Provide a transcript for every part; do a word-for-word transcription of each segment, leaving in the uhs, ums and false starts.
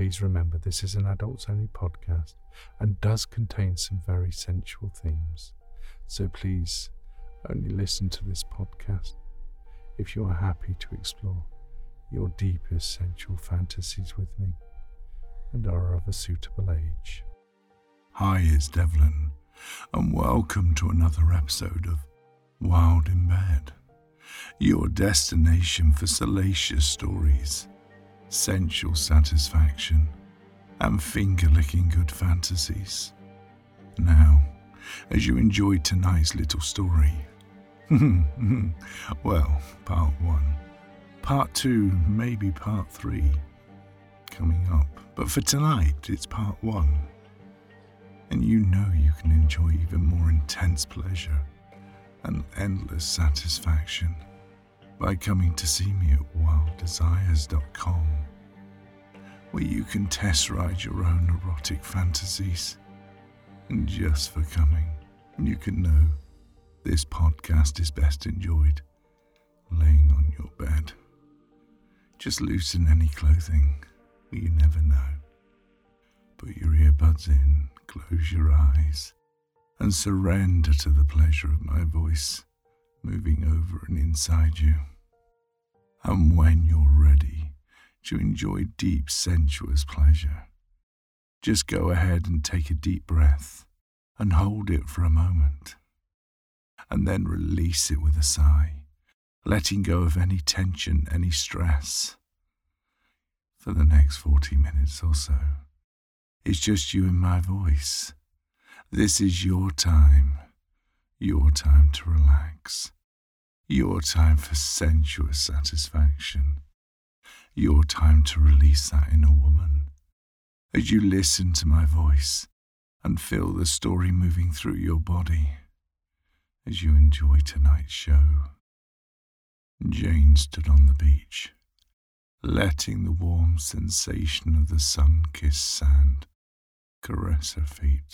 Please remember this is an adults-only podcast and does contain some very sensual themes. So please only listen to this podcast if you are happy to explore your deepest sensual fantasies with me and are of a suitable age. Hi, it's Devlin, and welcome to another episode of Wild in Bed, your destination for salacious stories, sensual satisfaction, and finger-licking good fantasies. Now, as you enjoy tonight's little story, well, part one, part two, maybe part three, coming up, but for tonight, it's part one. And you know you can enjoy even more intense pleasure and endless satisfaction by coming to see me at wild desires dot com, where you can test ride your own erotic fantasies. And just for coming, you can know this podcast is best enjoyed laying on your bed. Just loosen any clothing, you never know. Put your earbuds in, close your eyes, and surrender to the pleasure of my voice moving over and inside you. And when you're ready to enjoy deep, sensuous pleasure, just go ahead and take a deep breath and hold it for a moment, and then release it with a sigh, letting go of any tension, any stress. For the next forty minutes or so, it's just you and my voice. This is your time, your time to relax, your time for sensuous satisfaction, your time to release that inner woman. As you listen to my voice and feel the story moving through your body, as you enjoy tonight's show. Jane stood on the beach, letting the warm sensation of the sun-kissed sand caress her feet.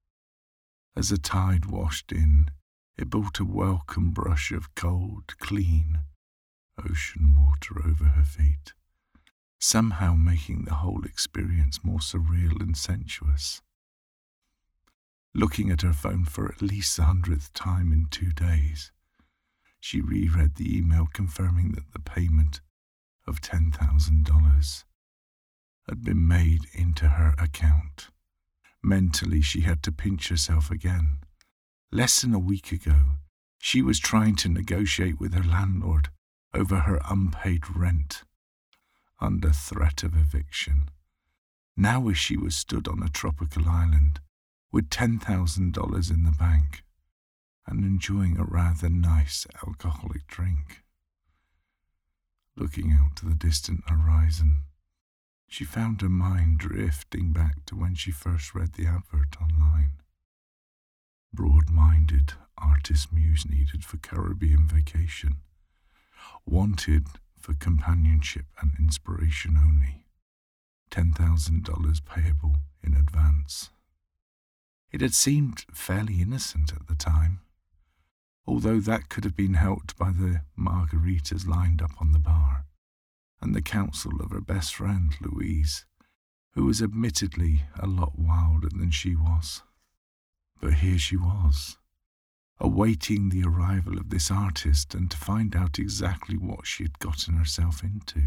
As the tide washed in, it brought a welcome brush of cold, clean ocean water over her feet, somehow making the whole experience more surreal and sensuous. Looking at her phone for at least the hundredth time in two days, she reread the email confirming that the payment of ten thousand dollars had been made into her account. Mentally, she had to pinch herself again. Less than a week ago, she was trying to negotiate with her landlord over her unpaid rent, under threat of eviction. Now, as she was stood on a tropical island with ten thousand dollars in the bank and enjoying a rather nice alcoholic drink, looking out to the distant horizon, she found her mind drifting back to when she first read the advert online. Broad-minded artist muse needed for Caribbean vacation, wanted for companionship and inspiration only, ten thousand dollars payable in advance. It had seemed fairly innocent at the time, although that could have been helped by the margaritas lined up on the bar and the counsel of her best friend, Louise, who was admittedly a lot wilder than she was. But here she was, awaiting the arrival of this artist and to find out exactly what she had gotten herself into.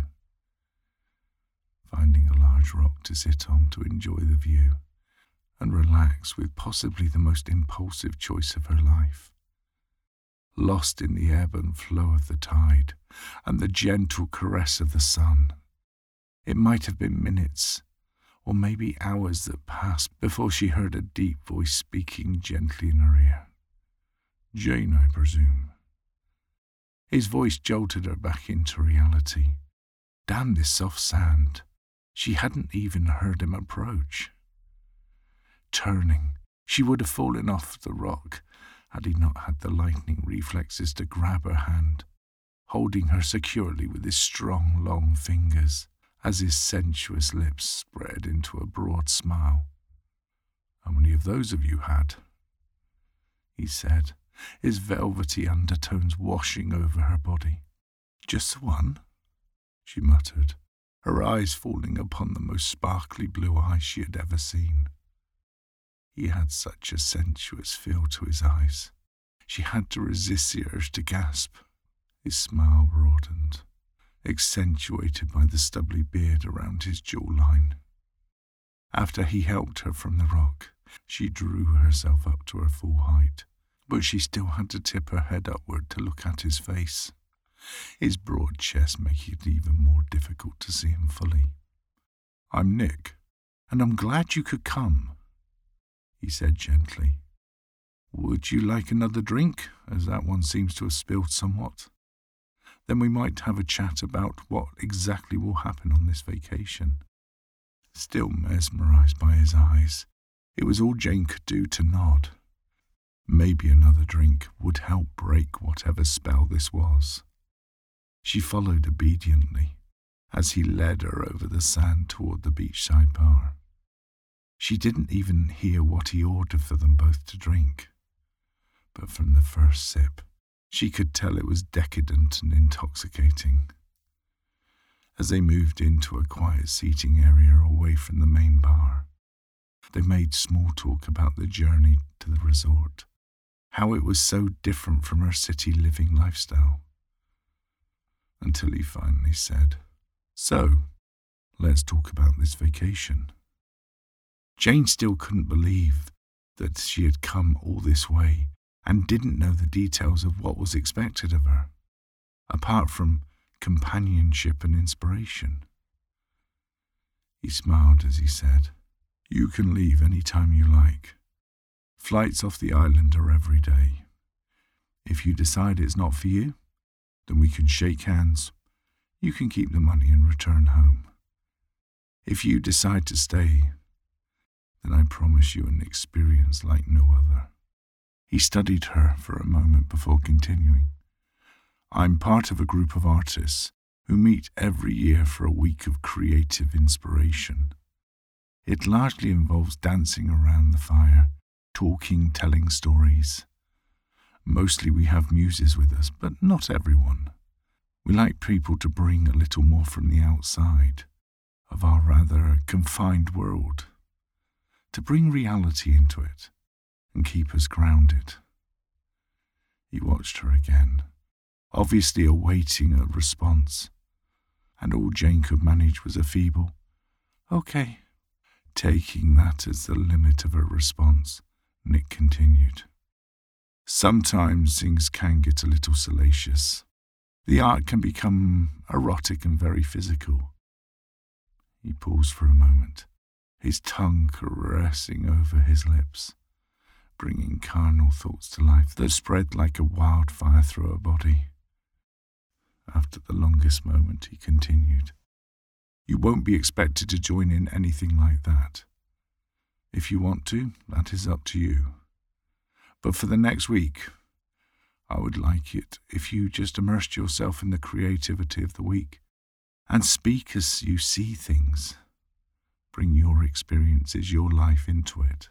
Finding a large rock to sit on to enjoy the view and relax with possibly the most impulsive choice of her life. Lost in the ebb and flow of the tide and the gentle caress of the sun. It might have been minutes or maybe hours that passed before she heard a deep voice speaking gently in her ear. Jane, I presume. His voice jolted her back into reality. Damn this soft sand. She hadn't even heard him approach. Turning, she would have fallen off the rock had he not had the lightning reflexes to grab her hand, holding her securely with his strong, long fingers, as his sensuous lips spread into a broad smile. How many of those have you had? He said, his velvety undertones washing over her body. Just one? She muttered, her eyes falling upon the most sparkly blue eyes she had ever seen. He had such a sensuous feel to his eyes. She had to resist the urge to gasp. His smile broadened, accentuated by the stubbly beard around his jawline. After he helped her from the rock, she drew herself up to her full height, but she still had to tip her head upward to look at his face, his broad chest making it even more difficult to see him fully. "I'm Nick, and I'm glad you could come," he said gently. "Would you like another drink, as that one seems to have spilled somewhat? Then we might have a chat about what exactly will happen on this vacation." Still mesmerized by his eyes, it was all Jane could do to nod. Maybe another drink would help break whatever spell this was. She followed obediently as he led her over the sand toward the beachside bar. She didn't even hear what he ordered for them both to drink, but from the first sip, she could tell it was decadent and intoxicating. As they moved into a quiet seating area away from the main bar, they made small talk about the journey to the resort, how it was so different from her city living lifestyle. Until he finally said, "So, let's talk about this vacation." Jane still couldn't believe that she had come all this way and didn't know the details of what was expected of her, apart from companionship and inspiration. He smiled as he said, "You can leave any time you like. Flights off the island are every day. If you decide it's not for you, then we can shake hands. You can keep the money and return home. If you decide to stay, then I promise you an experience like no other." He studied her for a moment before continuing. "I'm part of a group of artists who meet every year for a week of creative inspiration. It largely involves dancing around the fire, talking, telling stories. Mostly we have muses with us, but not everyone. We like people to bring a little more from the outside of our rather confined world, to bring reality into it and keep us grounded." He watched her again, obviously awaiting a response, and all Jane could manage was a feeble, "Okay." Taking that as the limit of her response, Nick continued, "Sometimes things can get a little salacious. The art can become erotic and very physical." He paused for a moment, his tongue caressing over his lips, bringing carnal thoughts to life that spread like a wildfire through her body. After the longest moment, he continued, "You won't be expected to join in anything like that. If you want to, that is up to you. But for the next week, I would like it if you just immersed yourself in the creativity of the week and speak as you see things. Bring your experiences, your life into it."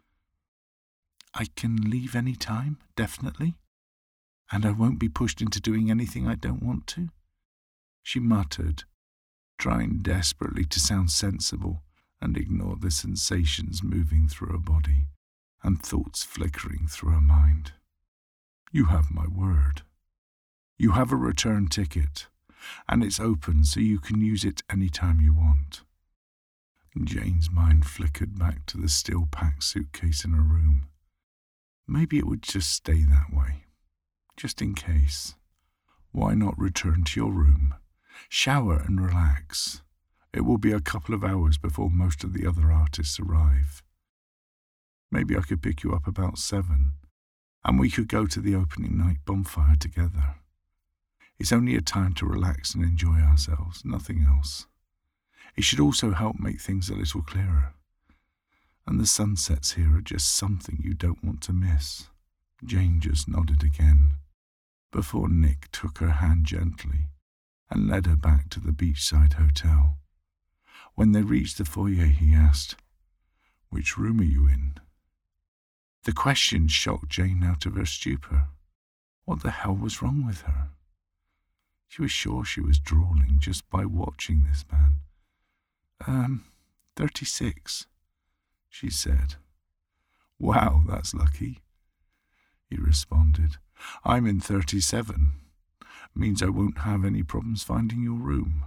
"I can leave any time, definitely, and I won't be pushed into doing anything I don't want to," she muttered, trying desperately to sound sensible and ignore the sensations moving through her body and thoughts flickering through her mind. "You have my word. You have a return ticket, and it's open so you can use it any time you want." Jane's mind flickered back to the still-packed suitcase in her room. Maybe it would just stay that way, just in case. Why not return to your room, shower and relax? It will be a couple of hours before most of the other artists arrive. Maybe I could pick you up about seven, and we could go to the opening night bonfire together. It's only a time to relax and enjoy ourselves, nothing else. It should also help make things a little clearer. And the sunsets here are just something you don't want to miss." Jane just nodded again, before Nick took her hand gently and led her back to the beachside hotel. When they reached the foyer, he asked, "Which room are you in?" The question shocked Jane out of her stupor. What the hell was wrong with her? She was sure she was drooling just by watching this man. Um, thirty-six, she said. Wow, that's lucky, he responded. I'm in thirty-seven. Means I won't have any problems finding your room.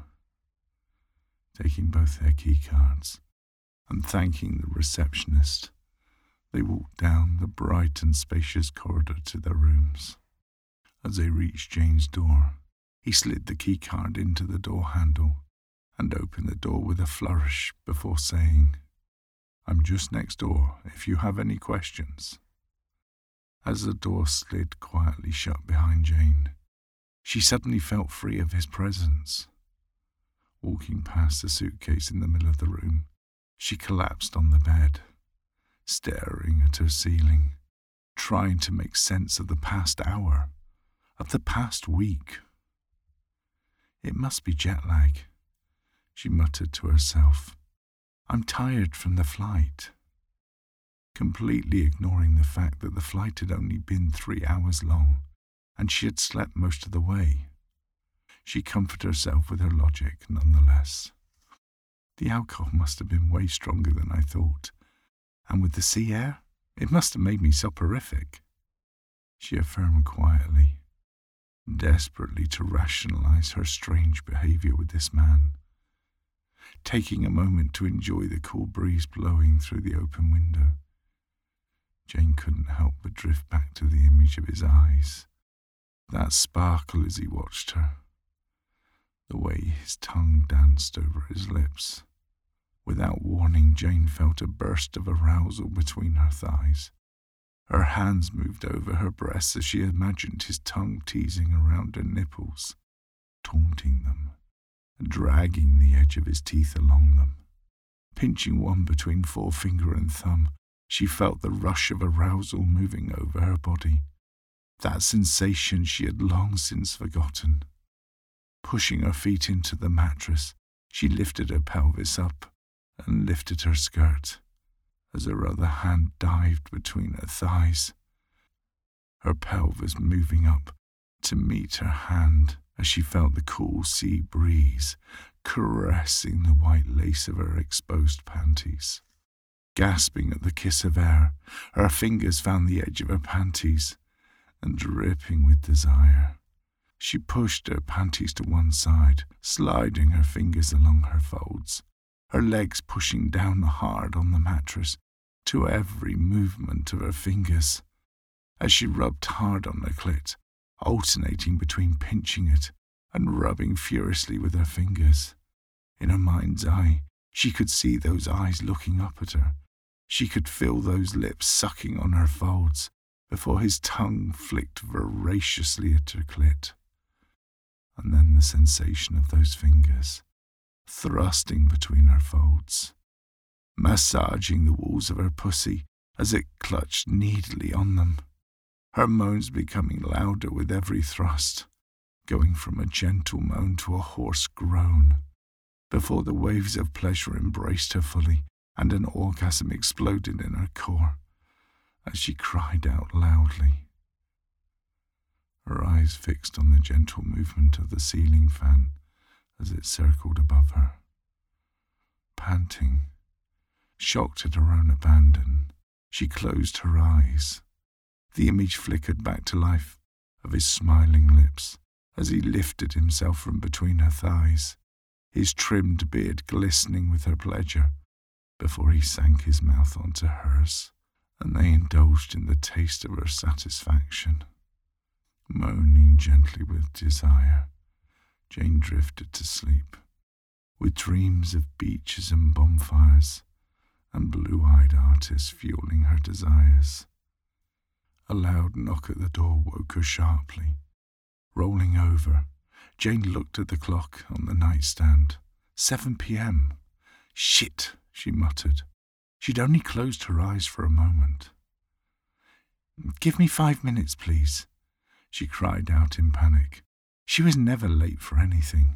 Taking both their key cards and thanking the receptionist, they walked down the bright and spacious corridor to their rooms. As they reached Jane's door, he slid the key card into the door handle and opened the door with a flourish before saying, I'm just next door if you have any questions. As the door slid quietly shut behind Jane, she suddenly felt free of his presence. Walking past the suitcase in the middle of the room, she collapsed on the bed, staring at her ceiling, trying to make sense of the past hour, of the past week. It must be jet lag, she muttered to herself. I'm tired from the flight. Completely ignoring the fact that the flight had only been three hours long, and she had slept most of the way. She comforted herself with her logic nonetheless. The alcohol must have been way stronger than I thought, and with the sea air, it must have made me soporific, she affirmed quietly, desperately to rationalize her strange behavior with this man. Taking a moment to enjoy the cool breeze blowing through the open window, Jane couldn't help but drift back to the image of his eyes, that sparkle as he watched her, the way his tongue danced over his lips. Without warning, Jane felt a burst of arousal between her thighs. Her hands moved over her breasts as she imagined his tongue teasing around her nipples, taunting them, dragging the edge of his teeth along them. Pinching one between forefinger and thumb, she felt the rush of arousal moving over her body, that sensation she had long since forgotten. Pushing her feet into the mattress, she lifted her pelvis up and lifted her skirt, as her other hand dived between her thighs, her pelvis moving up to meet her hand as she felt the cool sea breeze caressing the white lace of her exposed panties. Gasping at the kiss of air, her fingers found the edge of her panties, and dripping with desire, she pushed her panties to one side, sliding her fingers along her folds, her legs pushing down hard on the mattress to every movement of her fingers, as she rubbed hard on her clit, alternating between pinching it and rubbing furiously with her fingers. In her mind's eye, she could see those eyes looking up at her. She could feel those lips sucking on her folds before his tongue flicked voraciously at her clit. And then the sensation of those fingers, thrusting between her folds, massaging the walls of her pussy as it clutched needily on them, her moans becoming louder with every thrust, going from a gentle moan to a hoarse groan, before the waves of pleasure embraced her fully and an orgasm exploded in her core as she cried out loudly. Her eyes fixed on the gentle movement of the ceiling fan as it circled above her. Panting, shocked at her own abandon, she closed her eyes. The image flickered back to life of his smiling lips as he lifted himself from between her thighs, his trimmed beard glistening with her pleasure, before he sank his mouth onto hers, and they indulged in the taste of her satisfaction. Moaning gently with desire, Jane drifted to sleep, with dreams of beaches and bonfires, and blue-eyed artists fueling her desires. A loud knock at the door woke her sharply. Rolling over, Jane looked at the clock on the nightstand. seven p.m. Shit, she muttered. She'd only closed her eyes for a moment. Give me five minutes, please, she cried out in panic. She was never late for anything.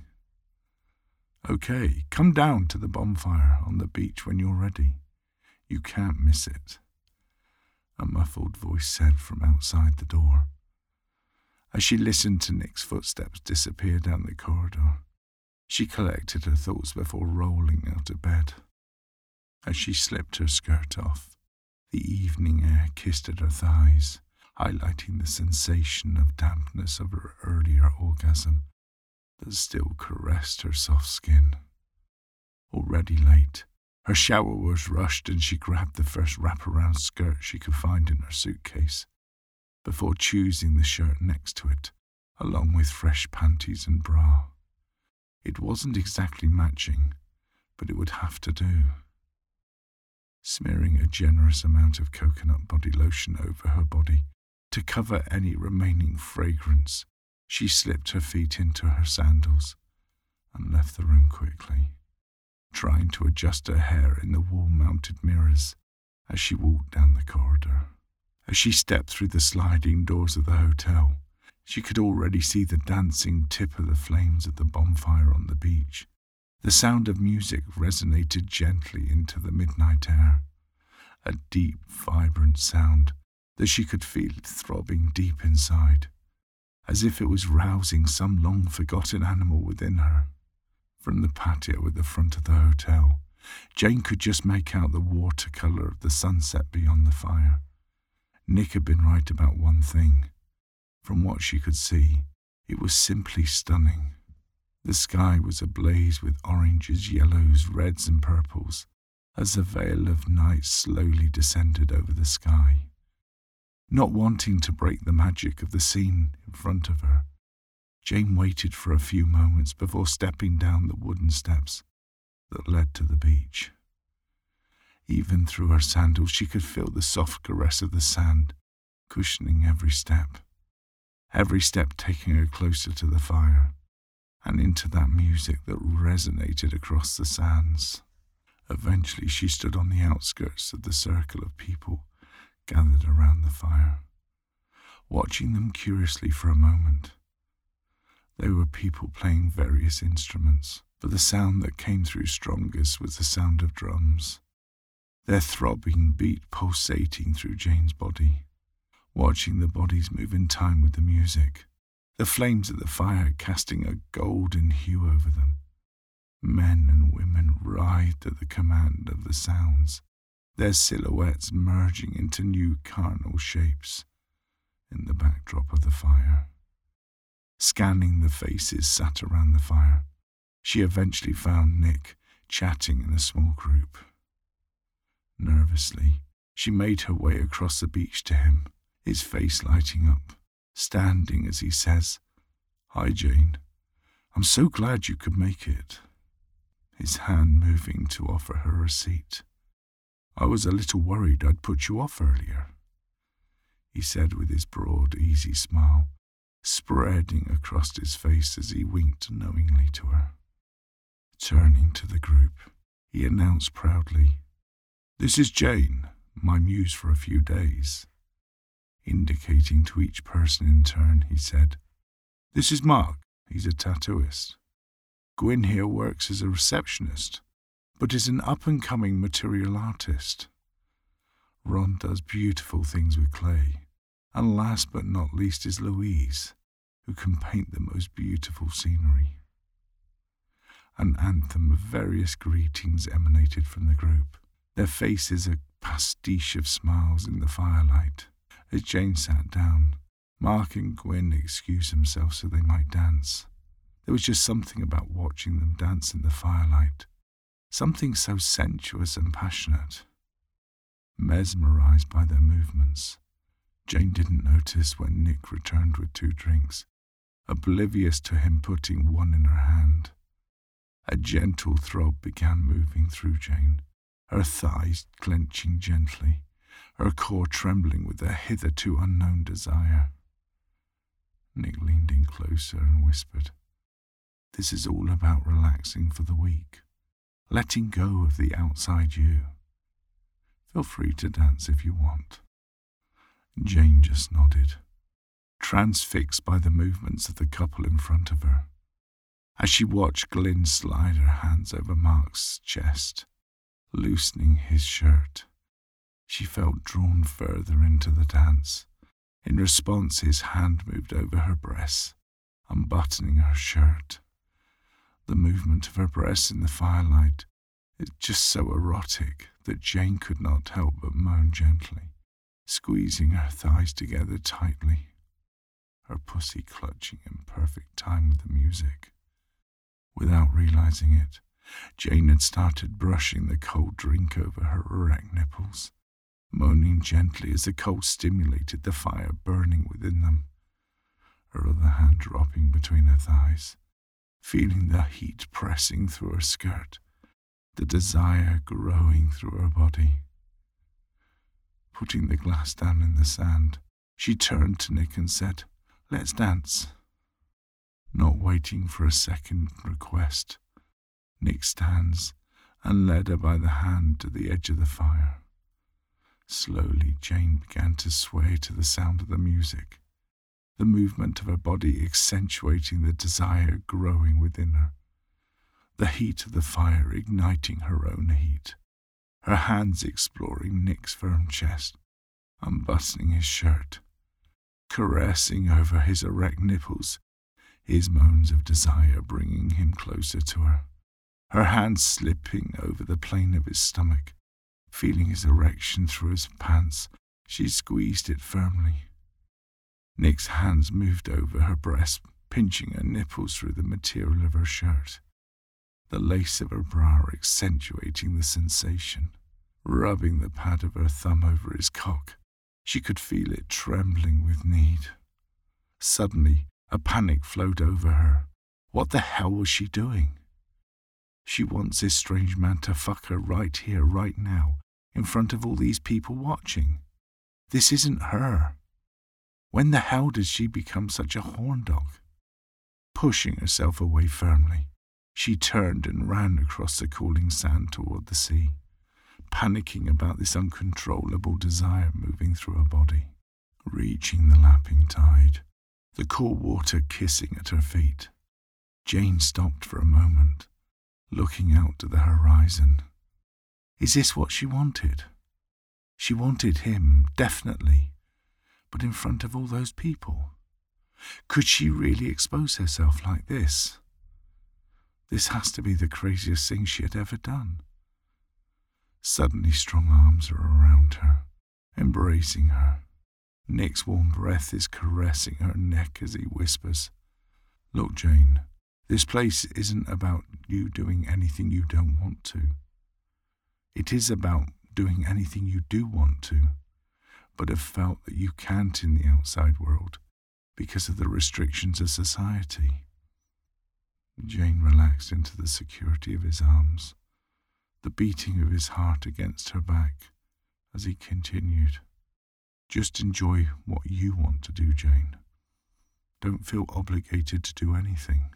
Okay, come down to the bonfire on the beach when you're ready. You can't miss it, a muffled voice said from outside the door. As she listened to Nick's footsteps disappear down the corridor, she collected her thoughts before rolling out of bed. As she slipped her skirt off, the evening air kissed at her thighs, highlighting the sensation of dampness of her earlier orgasm that still caressed her soft skin. Already late, her shower was rushed and she grabbed the first wraparound skirt she could find in her suitcase, before choosing the shirt next to it, along with fresh panties and bra. It wasn't exactly matching, but it would have to do. Smearing a generous amount of coconut body lotion over her body to cover any remaining fragrance, she slipped her feet into her sandals and left the room quickly, trying to adjust her hair in the wall-mounted mirrors as she walked down the corridor. As she stepped through the sliding doors of the hotel, she could already see the dancing tip of the flames of the bonfire on the beach. The sound of music resonated gently into the midnight air, a deep, vibrant sound that she could feel throbbing deep inside, as if it was rousing some long-forgotten animal within her. From the patio at the front of the hotel, Jane could just make out the watercolour of the sunset beyond the fire. Nick had been right about one thing. From what she could see, it was simply stunning. The sky was ablaze with oranges, yellows, reds and purples as the veil of night slowly descended over the sky. Not wanting to break the magic of the scene in front of her, Jane waited for a few moments before stepping down the wooden steps that led to the beach. Even through her sandals, she could feel the soft caress of the sand cushioning every step, every step taking her closer to the fire and into that music that resonated across the sands. Eventually, she stood on the outskirts of the circle of people gathered around the fire, watching them curiously for a moment. There were people playing various instruments, but the sound that came through strongest was the sound of drums, their throbbing beat pulsating through Jane's body. Watching the bodies move in time with the music, the flames of the fire casting a golden hue over them. Men and women writhed at the command of the sounds, their silhouettes merging into new carnal shapes in the backdrop of the fire. Scanning the faces sat around the fire, she eventually found Nick chatting in a small group. Nervously, she made her way across the beach to him, his face lighting up, standing as he says, "Hi, Jane. I'm so glad you could make it." His hand moving to offer her a seat. "I was a little worried I'd put you off earlier," he said with his broad, easy smile spreading across his face as he winked knowingly to her. Turning to the group, he announced proudly, "This is Jane, my muse for a few days." Indicating to each person in turn, he said, "This is Mark, he's a tattooist. Gwyn here works as a receptionist, but is an up-and-coming material artist. Ron does beautiful things with clay, and last but not least is Louise, who can paint the most beautiful scenery." An anthem of various greetings emanated from the group, their faces a pastiche of smiles in the firelight. As Jane sat down, Mark and Gwyn excused themselves so they might dance. There was just something about watching them dance in the firelight, something so sensuous and passionate. Mesmerized by their movements, Jane didn't notice when Nick returned with two drinks, oblivious to him putting one in her hand. A gentle throb began moving through Jane, her thighs clenching gently, her core trembling with a hitherto unknown desire. Nick leaned in closer and whispered, "This is all about relaxing for the week, letting go of the outside you. Feel free to dance if you want." Jane just nodded, transfixed by the movements of the couple in front of her. As she watched Glyn slide her hands over Mark's chest, loosening his shirt, she felt drawn further into the dance, In response, his hand moved over her breasts, unbuttoning her shirt. The movement of her breasts in the firelight is just so erotic that Jane could not help but moan gently, squeezing her thighs together tightly, her pussy clutching in perfect time with the music. Without realizing it, Jane had started brushing the cold drink over her erect nipples, moaning gently as the cold stimulated the fire burning within them, her other hand dropping between her thighs, feeling the heat pressing through her skirt, the desire growing through her body. Putting the glass down in the sand, she turned to Nick and said, "Let's dance." Not waiting for a second request, Nick stands and led her by the hand to the edge of the fire. Slowly, Jane began to sway to the sound of the music, the movement of her body accentuating the desire growing within her, the heat of the fire igniting her own heat, her hands exploring Nick's firm chest, unbuttoning his shirt, caressing over his erect nipples, his moans of desire bringing him closer to her, her hands slipping over the plane of his stomach. Feeling his erection through his pants, she squeezed it firmly. Nick's hands moved over her breast, pinching her nipples through the material of her shirt, the lace of her bra accentuating the sensation. Rubbing the pad of her thumb over his cock, she could feel it trembling with need. Suddenly, a panic flowed over her. What the hell was she doing? She wants this strange man to fuck her right here, right now, in front of all these people watching. This isn't her. When the hell did she become such a horn dog? Pushing herself away firmly, she turned and ran across the cooling sand toward the sea, panicking about this uncontrollable desire moving through her body. Reaching the lapping tide, the cool water kissing at her feet, Jane stopped for a moment, looking out to the horizon. Is this what she wanted? She wanted him, definitely, but in front of all those people. Could she really expose herself like this? This has to be the craziest thing she had ever done. Suddenly strong arms are around her, embracing her. Nick's warm breath is caressing her neck as he whispers, "Look, Jane, this place isn't about you doing anything you don't want to. It is about doing anything you do want to, but have felt that you can't in the outside world because of the restrictions of society." Jane relaxed into the security of his arms, the beating of his heart against her back as he continued, "Just enjoy what you want to do, Jane. Don't feel obligated to do anything."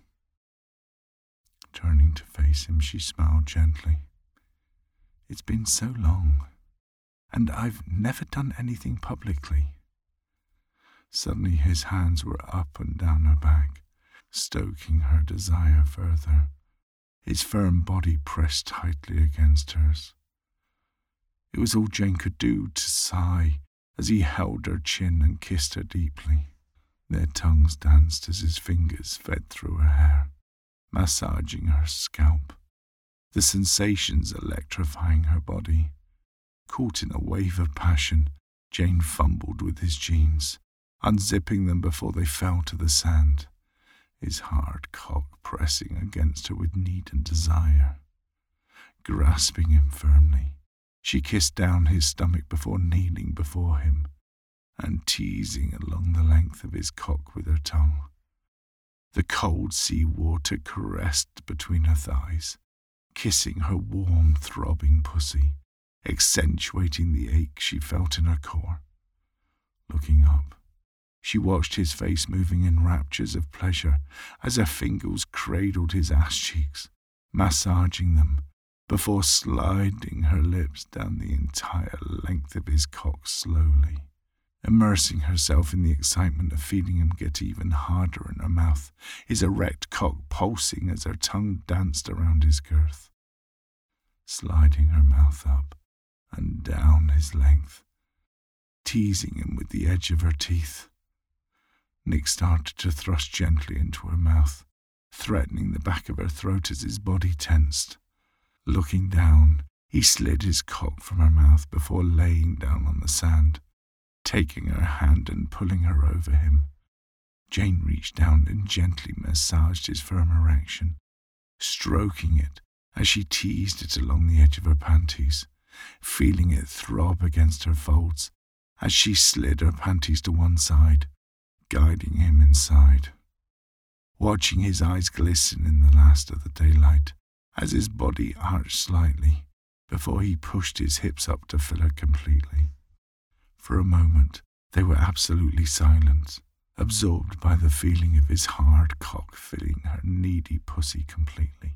Turning to face him, she smiled gently. "It's been so long, and I've never done anything publicly." Suddenly his hands were up and down her back, stoking her desire further, his firm body pressed tightly against hers. It was all Jane could do to sigh as he held her chin and kissed her deeply. Their tongues danced as his fingers fed through her hair, massaging her scalp, the sensations electrifying her body. Caught in a wave of passion, Jane fumbled with his jeans, unzipping them before they fell to the sand, his hard cock pressing against her with need and desire. Grasping him firmly, she kissed down his stomach before kneeling before him and teasing along the length of his cock with her tongue. The cold sea water caressed between her thighs, kissing her warm, throbbing pussy, accentuating the ache she felt in her core. Looking up, she watched his face moving in raptures of pleasure as her fingers cradled his ass cheeks, massaging them, before sliding her lips down the entire length of his cock slowly, immersing herself in the excitement of feeling him get even harder in her mouth, his erect cock pulsing as her tongue danced around his girth. Sliding her mouth up and down his length, teasing him with the edge of her teeth. Nick started to thrust gently into her mouth, threatening the back of her throat as his body tensed. Looking down, he slid his cock from her mouth before laying down on the sand, taking her hand and pulling her over him. Jane reached down and gently massaged his firm erection, stroking it as she teased it along the edge of her panties, feeling it throb against her folds as she slid her panties to one side, guiding him inside. Watching his eyes glisten in the last of the daylight as his body arched slightly before he pushed his hips up to fill her completely. For a moment, they were absolutely silent, absorbed by the feeling of his hard cock filling her needy pussy completely.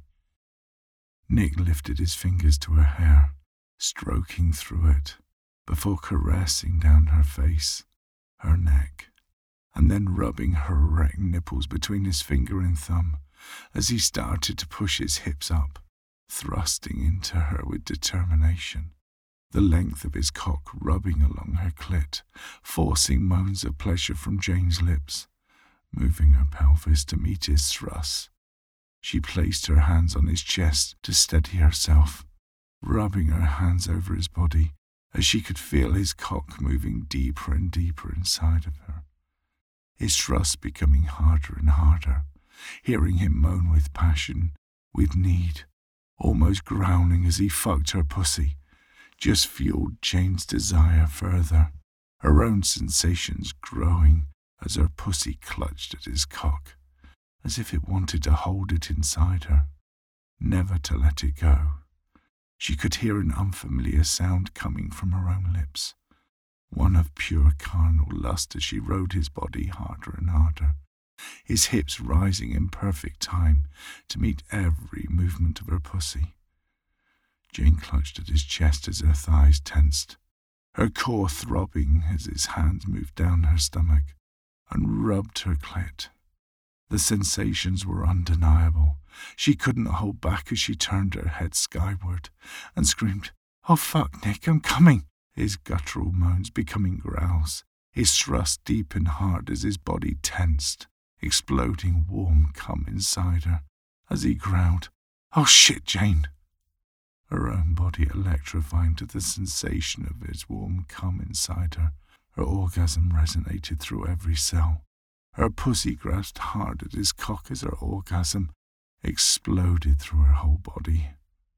Nick lifted his fingers to her hair, stroking through it, before caressing down her face, her neck, and then rubbing her erect nipples between his finger and thumb as he started to push his hips up, thrusting into her with determination, the length of his cock rubbing along her clit, forcing moans of pleasure from Jane's lips, moving her pelvis to meet his thrusts. She placed her hands on his chest to steady herself, rubbing her hands over his body as she could feel his cock moving deeper and deeper inside of her, his thrusts becoming harder and harder, hearing him moan with passion, with need, almost growling as he fucked her pussy, just fueled Jane's desire further, her own sensations growing as her pussy clutched at his cock, as if it wanted to hold it inside her, never to let it go. She could hear an unfamiliar sound coming from her own lips, one of pure carnal lust as she rode his body harder and harder, his hips rising in perfect time to meet every movement of her pussy. Jane clutched at his chest as her thighs tensed, her core throbbing as his hands moved down her stomach and rubbed her clit. The sensations were undeniable. She couldn't hold back as she turned her head skyward and screamed, "Oh fuck, Nick, I'm coming!" His guttural moans becoming growls, his thrust deep and hard as his body tensed, exploding warm cum inside her as he growled, "Oh shit, Jane!" Her own body electrifying to the sensation of his warm cum inside her, her orgasm resonated through every cell. Her pussy grasped hard at his cock as her orgasm exploded through her whole body.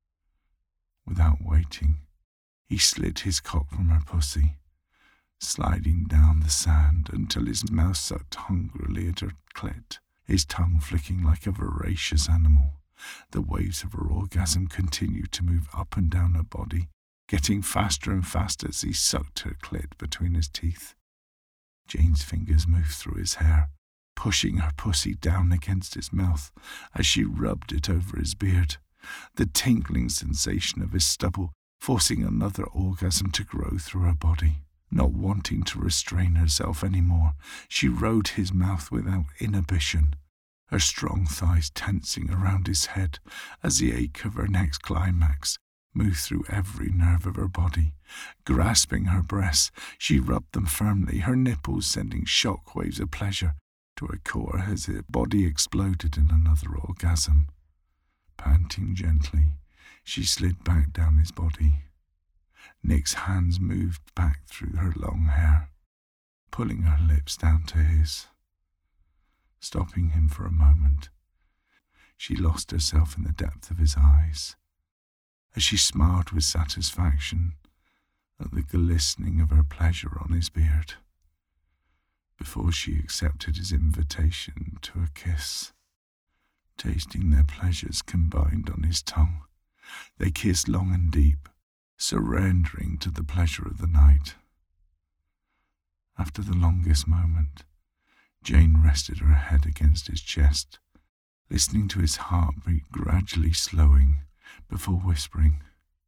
Without waiting, he slid his cock from her pussy, sliding down the sand until his mouth sucked hungrily at her clit, his tongue flicking like a voracious animal. The waves of her orgasm continued to move up and down her body, getting faster and faster as he sucked her clit between his teeth. Jane's fingers moved through his hair, pushing her pussy down against his mouth as she rubbed it over his beard, the tinkling sensation of his stubble forcing another orgasm to grow through her body. Not wanting to restrain herself any more, she rode his mouth without inhibition, her strong thighs tensing around his head as the ache of her next climax moved through every nerve of her body. Grasping her breasts, she rubbed them firmly, her nipples sending shock waves of pleasure to her core as her body exploded in another orgasm. Panting gently, she slid back down his body. Nick's hands moved back through her long hair, pulling her lips down to his. Stopping him for a moment, she lost herself in the depth of his eyes, as she smiled with satisfaction at the glistening of her pleasure on his beard, before she accepted his invitation to a kiss. Tasting their pleasures combined on his tongue, they kissed long and deep, surrendering to the pleasure of the night. After the longest moment, Jane rested her head against his chest, listening to his heartbeat gradually slowing before whispering,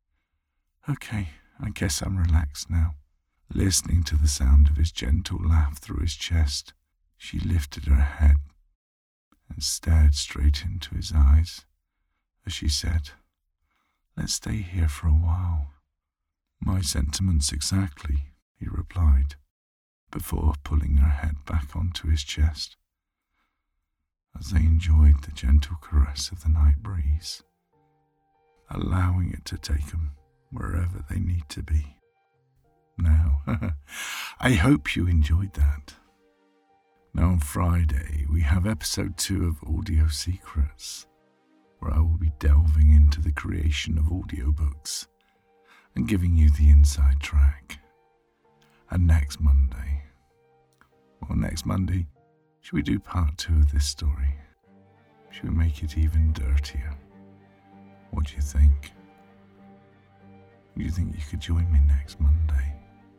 "Okay, I guess I'm relaxed now." Listening to the sound of his gentle laugh through his chest, she lifted her head and stared straight into his eyes as she said, "Let's stay here for a while." "My sentiments exactly," he replied, before pulling her head back onto his chest, as they enjoyed the gentle caress of the night breeze, allowing it to take them wherever they need to be. Now, I hope you enjoyed that. Now on Friday, we have episode two of Audio Secrets, where I will be delving into the creation of audiobooks and giving you the inside track. And next Monday, well, next Monday, should we do part two of this story? Should we make it even dirtier? What do you think? Do you think you could join me next Monday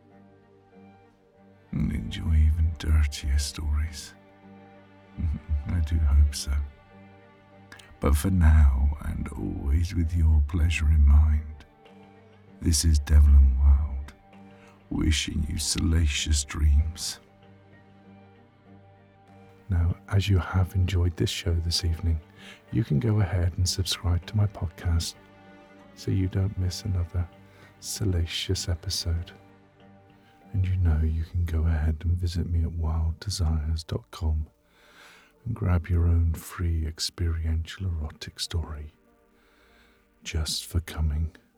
and enjoy even dirtier stories? I do hope so. But for now, and always with your pleasure in mind, this is Devlin Wild, wishing you salacious dreams. Now, as you have enjoyed this show this evening, you can go ahead and subscribe to my podcast so you don't miss another salacious episode. And you know you can go ahead and visit me at wild desires dot com and grab your own free experiential erotic story just for coming.